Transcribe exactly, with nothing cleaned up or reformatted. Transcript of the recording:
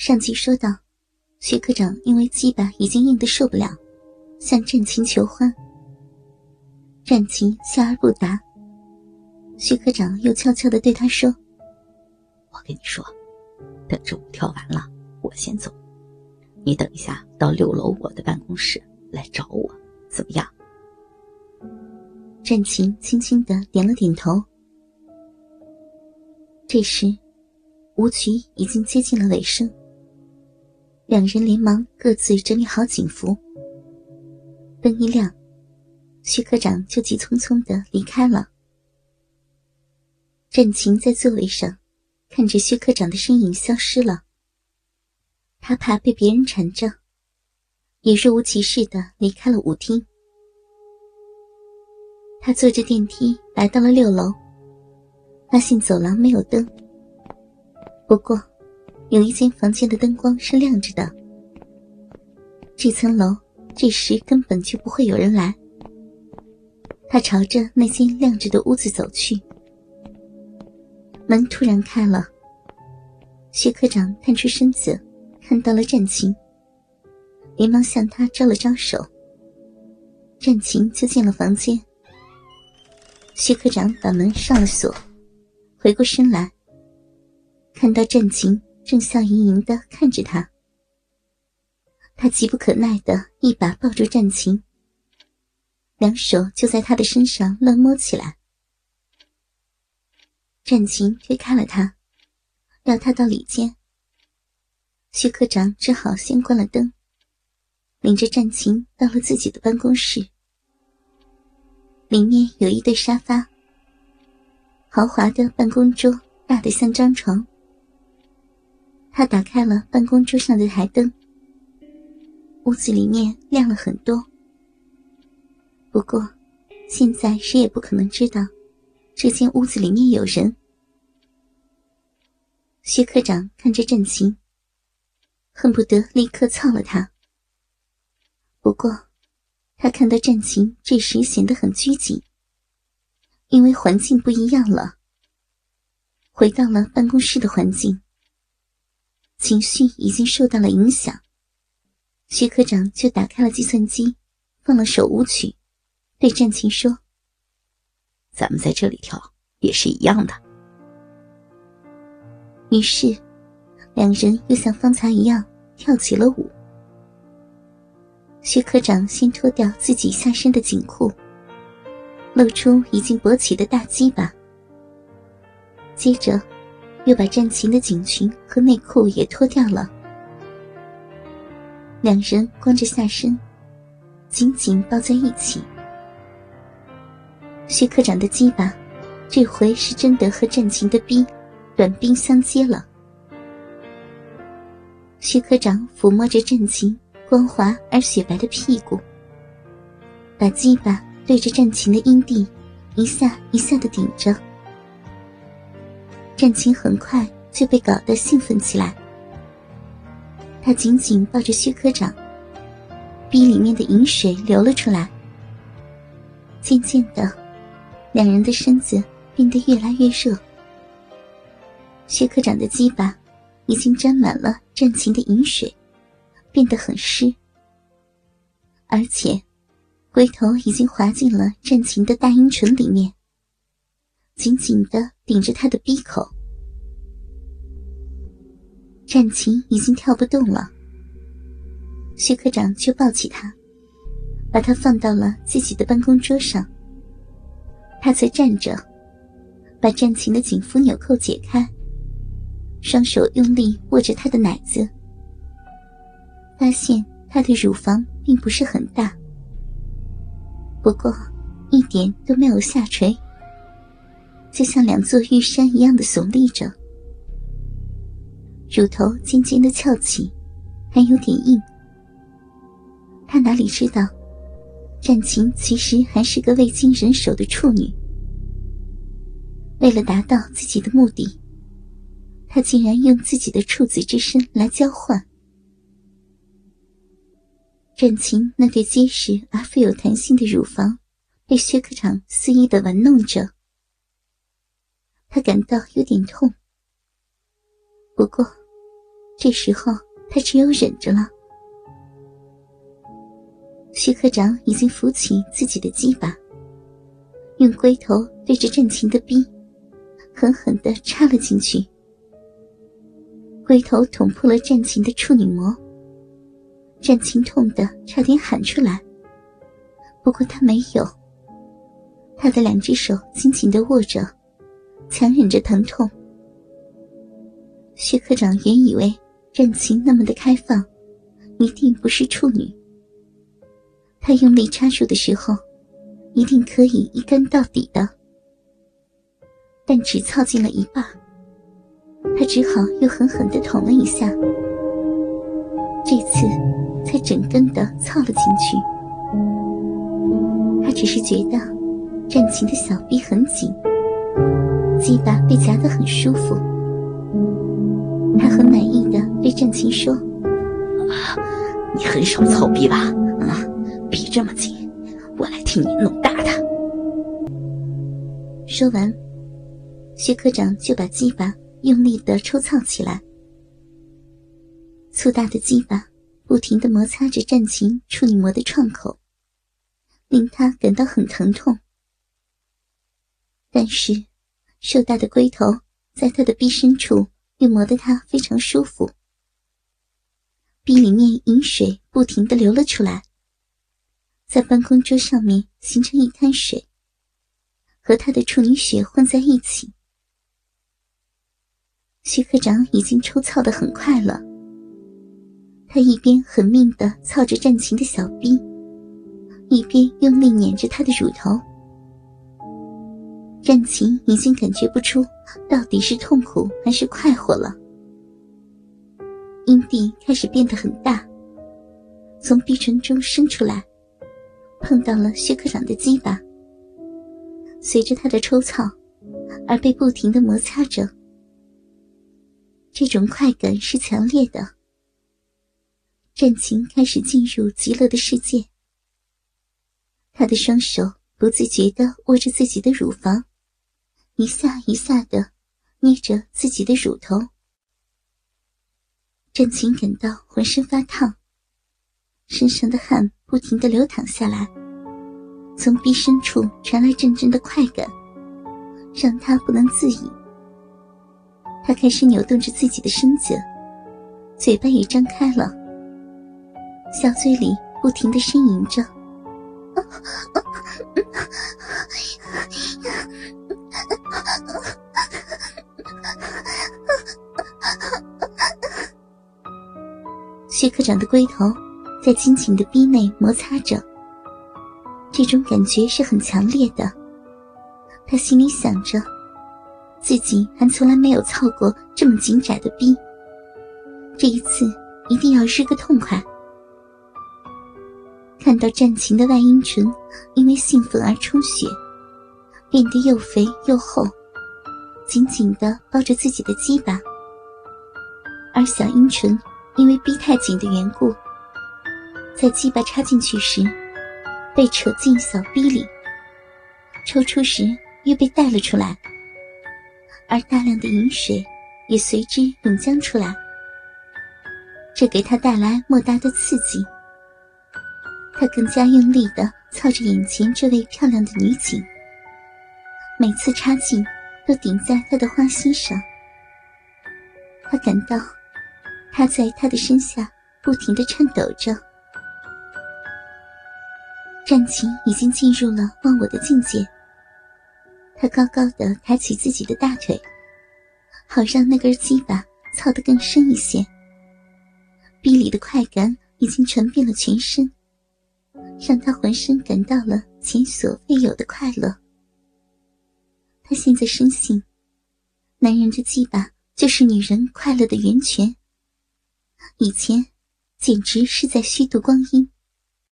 上集说到，薛科长因为鸡巴已经硬得受不了，向战琴求欢。战琴笑而不答。薛科长又悄悄地对他说： 我跟你说，等着舞跳完了，我先走。你等一下到六楼我的办公室来找我，怎么样？ 战琴轻轻地点了点头。这时，舞曲已经接近了尾声，两人连忙各自整理好警服。灯一亮，薛科长就急匆匆地离开了。战琴在座位上看着薛科长的身影消失了，他怕被别人缠着，也若无其事地离开了舞厅。他坐着电梯来到了六楼，发现走廊没有灯，不过有一间房间的灯光是亮着的。这层楼这时根本就不会有人来。他朝着那间亮着的屋子走去，门突然开了，薛科长探出身子看到了战琴，连忙向他招了招手。战琴就进了房间。薛科长把门上了锁，回过身来，看到战琴正笑盈盈地看着他。他急不可耐地一把抱住战琴，两手就在他的身上乱摸起来。战琴推开了他，要他到里间。薛科长只好先关了灯，领着战琴到了自己的办公室。里面有一对沙发，豪华的办公桌大得像张床。他打开了办公桌上的台灯，屋子里面亮了很多。不过现在谁也不可能知道这间屋子里面有人。薛科长看着战琴，恨不得立刻操了他。不过他看到战琴这时显得很拘谨，因为环境不一样了，回到了办公室的环境，情绪已经受到了影响。薛科长就打开了计算机，放了首舞曲，对战琴说： 咱们在这里跳也是一样的。 于是两人又像方才一样跳起了舞。薛科长先脱掉自己下身的紧裤，露出已经勃起的大鸡巴，接着又把战琴的紧裙和内裤也脱掉了。两人光着下身紧紧抱在一起。薛科长的鸡巴这回是真的和战琴的逼短兵相接了。薛科长抚摸着战琴光滑而雪白的屁股，把鸡巴对着战琴的阴蒂一下一下地顶着。战琴很快就被搞得兴奋起来，他紧紧抱着薛科长，逼里面的饮水流了出来。渐渐的，两人的身子变得越来越热。薛科长的鸡巴已经沾满了战琴的饮水，变得很湿，而且龟头已经滑进了战琴的大阴唇里面，紧紧地顶着他的逼口。战琴已经跳不动了，薛科长就抱起他，把他放到了自己的办公桌上。他则站着，把战琴的紧缚纽扣解开，双手用力握着他的奶子，发现他的乳房并不是很大，不过一点都没有下垂，就像两座玉山一样的耸立着。乳头渐渐地翘起，还有点硬。他哪里知道战琴其实还是个未经人手的处女。为了达到自己的目的，他竟然用自己的处子之身来交换。战琴那对结实而富有弹性的乳房被薛科长肆意地玩弄着，他感到有点痛。不过这时候他只有忍着了。徐科长已经扶起自己的鸡巴，用龟头对着战琴的逼狠狠地插了进去。龟头捅破了战琴的处女膜，战琴痛得差点喊出来，不过他没有。他的两只手紧紧地握着，强忍着疼痛。薛科长原以为战琴那么的开放，一定不是处女。他用力插入的时候，一定可以一干到底的，但只操进了一半，他只好又狠狠地捅了一下，这次才整根地操了进去。他只是觉得战琴的小臂很紧，鸡巴被夹得很舒服。他很满意地对战琴说： 啊，你很少操逼吧？啊，逼这么紧，我来替你弄大它。 说完，薛科长就把鸡巴用力地抽操起来。粗大的鸡巴不停地摩擦着战琴处女膜的创口，令他感到很疼痛。但是硕大的龟头在他的逼深处又磨得他非常舒服，逼里面饮水不停地流了出来，在办公桌上面形成一滩水，和他的处女血混在一起。徐科长已经抽操得很快了，他一边狠命地操着战琴的小逼，一边用力捻着他的乳头。战琴已经感觉不出到底是痛苦还是快活了，阴蒂开始变得很大，从逼唇中伸出来，碰到了薛科长的鸡巴，随着他的抽操而被不停地摩擦着。这种快感是强烈的，战琴开始进入极乐的世界。他的双手不自觉地握着自己的乳房，一下一下地捏着自己的乳头。战琴感到浑身发烫，身上的汗不停地流淌下来，从逼深处传来阵阵的快感，让他不能自已。他开始扭动着自己的身子，嘴巴也张开了，小嘴里不停地呻吟着。薛科长的龟头在紧紧的逼内摩擦着，这种感觉是很强烈的。他心里想着，自己还从来没有操过这么紧窄的逼，这一次一定要日个痛快。看到战琴的外阴唇因为兴奋而充血，变得又肥又厚，紧紧地抱着自己的鸡巴，而小阴唇因为逼太紧的缘故，在鸡巴插进去时被扯进小逼里，抽出时又被带了出来，而大量的饮水也随之涌浆出来，这给他带来莫大的刺激。他更加用力地操着眼前这位漂亮的女警，每次插进都顶在她的花心上。他感到她在他的身下不停地颤抖着。战琴已经进入了忘我的境界，他高高地抬起自己的大腿，好让那根鸡巴操得更深一些。逼里的快感已经传遍了全身，让他浑身感到了前所未有的快乐。他现在深信，男人的鸡巴就是女人快乐的源泉，以前简直是在虚度光阴。